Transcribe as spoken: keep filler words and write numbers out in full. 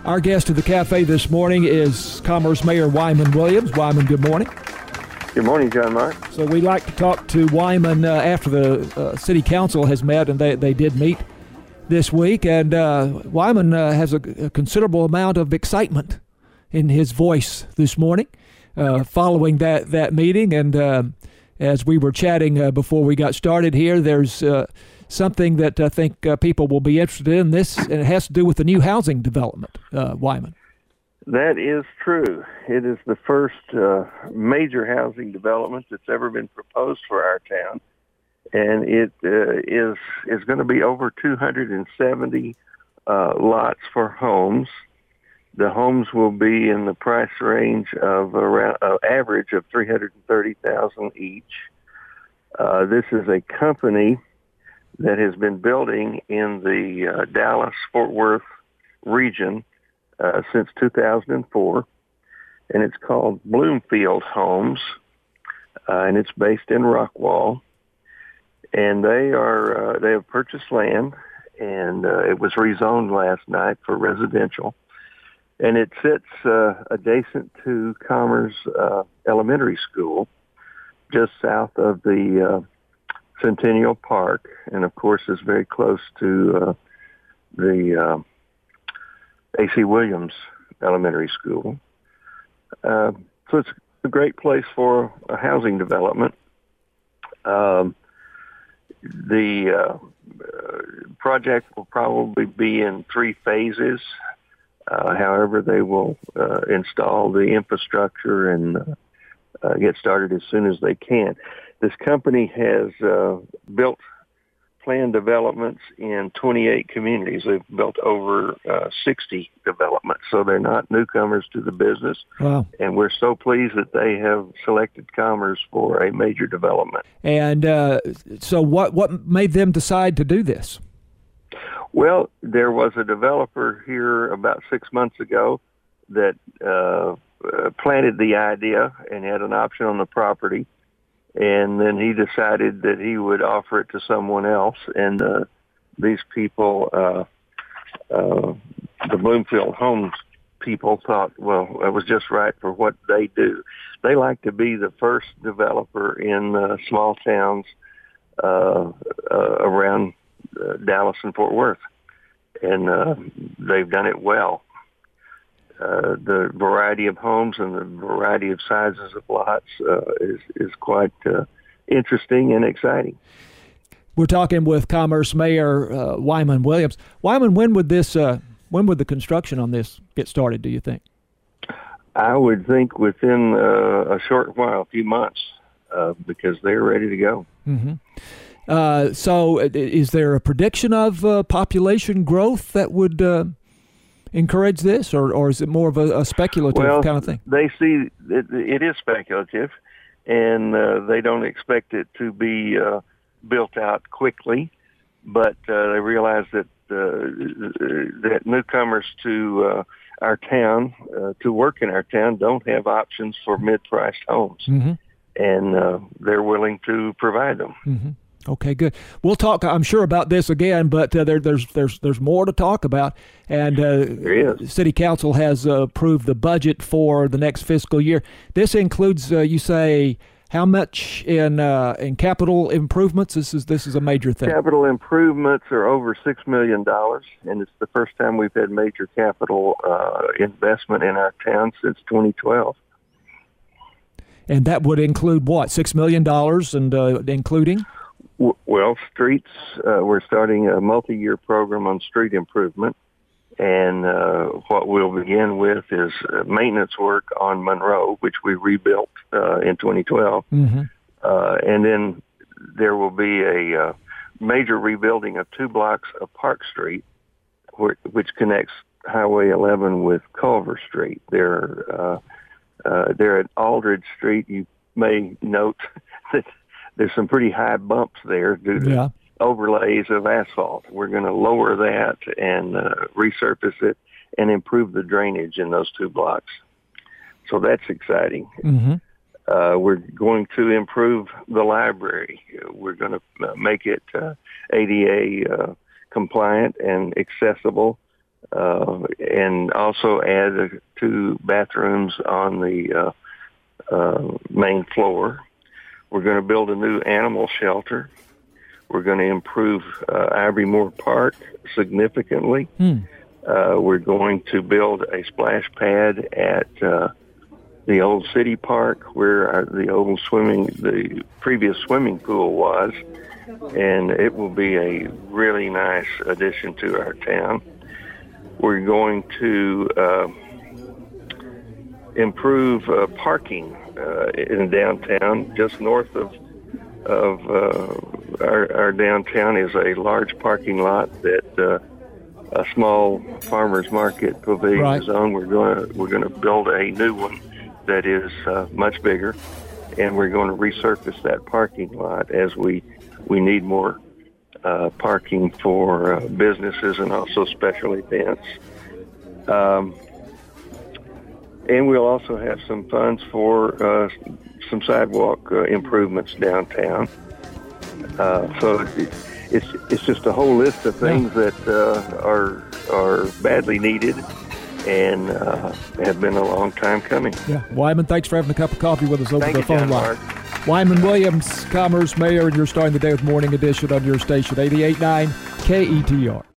Our guest at the cafe this morning is Commerce Mayor Wyman Williams. Wyman, good morning. Good morning, John Mark. So we like to talk to Wyman uh, after the uh, city council has met, and they, they did meet this week. And uh, Wyman uh, has a, a considerable amount of excitement in his voice this morning uh, following that, that meeting. And uh, as we were chatting uh, before we got started here, there's uh, something that I think uh, people will be interested in this, and it has to do with the new housing development, uh, Wyman. That is true. It is the first uh, major housing development that's ever been proposed for our town, and it uh, is is going to be over two hundred seventy uh, lots for homes. The homes will be in the price range of around uh, average of three hundred thirty thousand dollars each. Uh, this is a company that has been building in the uh, Dallas-Fort Worth region uh, since two thousand four, and it's called Bloomfield Homes, uh, and it's based in Rockwall. And they are uh, they have purchased land, and uh, it was rezoned last night for residential, and it sits uh, adjacent to Commerce uh, Elementary School, just south of the uh, Centennial Park, and of course is very close to uh, the uh, A C Williams Elementary School. Uh, so it's a great place for a housing development. Um, the uh, uh, project will probably be in three phases. Uh, however, they will uh, install the infrastructure and uh, uh, get started as soon as they can. This company has uh, built planned developments in twenty-eight communities. They've built over uh, sixty developments, so they're not newcomers to the business. Wow. And we're so pleased that they have selected Commerce for a major development. And uh, so what, what made them decide to do this? Well, there was a developer here about six months ago that uh, uh, planted the idea and had an option on the property. And then he decided that he would offer it to someone else. And uh, these people, uh, uh, the Bloomfield Homes people, thought, well, that was just right for what they do. They like to be the first developer in uh, small towns uh, uh, around uh, Dallas and Fort Worth. And uh, they've done it well. Uh, the variety of homes and the variety of sizes of lots uh, is is quite uh, interesting and exciting. We're talking with Commerce Mayor uh, Wyman Williams. Wyman, when would this uh, when would the construction on this get started, do you think? I would think within uh, a short while, a few months, uh, because they're ready to go. Mm-hmm. Uh, so, is there a prediction of uh, population growth that would Uh, encourage this, or, or is it more of a, a speculative well, kind of thing? They see it, it is speculative, and uh, they don't expect it to be uh, built out quickly, but uh, they realize that uh, that newcomers to uh, our town, uh, to work in our town, don't have options for mid-priced homes, mm-hmm. and uh, they're willing to provide them. Mm-hmm. Okay, good. We'll talk, I'm sure, about this again, but uh, there, there's there's there's more to talk about. And uh, the City Council has uh, approved the budget for the next fiscal year. This includes, uh, you say, how much in uh, in capital improvements? This is this is a major thing. Capital improvements are over six million dollars, and it's the first time we've had major capital uh, investment in our town since twenty twelve. And that would include what, six million dollars, and uh, including? Well, streets, uh, we're starting a multi-year program on street improvement, and uh, what we'll begin with is uh, maintenance work on Monroe, which we rebuilt uh, in twenty twelve, mm-hmm. uh, and then there will be a uh, major rebuilding of two blocks of Park Street, where, which connects Highway eleven with Culver Street. They're, uh, uh, they're at Aldridge Street. You may note that there's some pretty high bumps there due to yeah. overlays of asphalt. We're going to lower that and uh, resurface it and improve the drainage in those two blocks. So that's exciting. Mm-hmm. Uh, we're going to improve the library. We're going to make it uh, A D A uh, compliant and accessible uh, and also add uh, two bathrooms on the uh, uh, main floor. We're going to build a new animal shelter. We're going to improve uh, Ivory Moore Park significantly. Hmm. Uh, we're going to build a splash pad at uh, the old city park where our, the old swimming, the previous swimming pool was, and it will be a really nice addition to our town. We're going to uh, improve uh, parking uh, in downtown. Just north of of uh, our, our downtown is a large parking lot that uh, a small farmers market pavilion Right. is on. We're going to we're going to build a new one that is uh, much bigger, and we're going to resurface that parking lot as we we need more uh, parking for uh, businesses and also special events. Um, and we'll also have some funds for uh, some sidewalk uh, improvements downtown. Uh, so it, it's it's just a whole list of things yeah. that uh, are are badly needed and uh, have been a long time coming. Yeah, Wyman, thanks for having a cup of coffee with us over Thank the you, phone John line. Mark. Wyman Williams, Commerce Mayor, and you're starting the day with Morning Edition on your station, eighty-eight point nine K E T R.